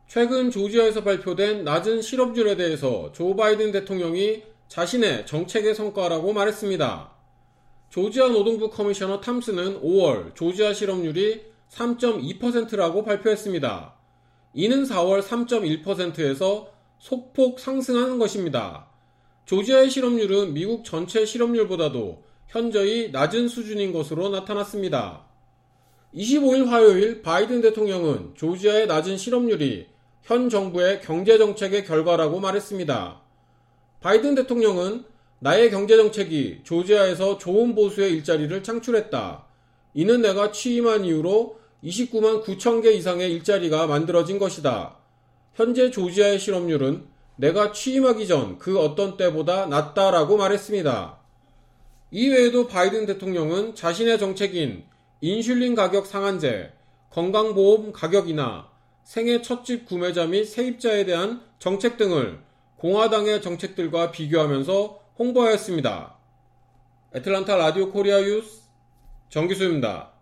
최근 조지아에서 발표된 낮은 실업률에 대해서 조 바이든 대통령이 자신의 정책의 성과라고 말했습니다. 조지아 노동부 커미셔너 탐스는 5월 조지아 실업률이 3.2%라고 발표했습니다. 이는 4월 3.1%에서 소폭 상승하는 것입니다. 조지아의 실업률은 미국 전체 실업률보다도 현저히 낮은 수준인 것으로 나타났습니다. 25일 화요일 바이든 대통령은 조지아의 낮은 실업률이 현 정부의 경제정책의 결과라고 말했습니다. 바이든 대통령은 나의 경제정책이 조지아에서 좋은 보수의 일자리를 창출했다. 이는 내가 취임한 이후로 29만 9천 개 이상의 일자리가 만들어진 것이다. 현재 조지아의 실업률은 내가 취임하기 전 그 어떤 때보다 낮다라고 말했습니다. 이외에도 바이든 대통령은 자신의 정책인 인슐린 가격 상한제, 건강보험 가격 인하, 생애 첫집 구매자 및 세입자에 대한 정책 등을 공화당의 정책들과 비교하면서 홍보하였습니다. 애틀란타 라디오 코리아 뉴스 정기수입니다.